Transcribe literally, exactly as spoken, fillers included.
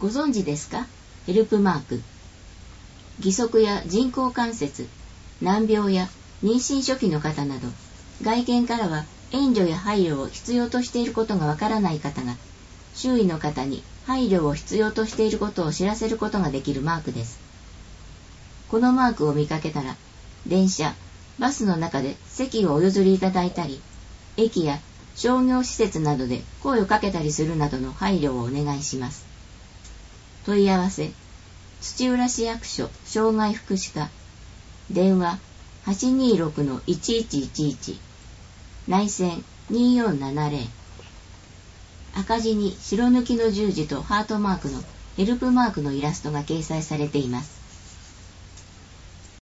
ご存知ですか？ヘルプマーク。義足や人工関節、難病や妊娠初期の方など、外見からは援助や配慮を必要としていることがわからない方が、周囲の方に配慮を必要としていることを知らせることができるマークです。このマークを見かけたら、電車、バスの中で席をお譲りいただいたり、駅や商業施設などで声をかけたりするなどの配慮をお願いします。問い合わせ、土浦市役所障害福祉課、電話 はちにーろくのいちいちいちいち、内線にーよんななぜろ、赤字に白抜きの十字とハートマークのヘルプマークのイラストが掲載されています。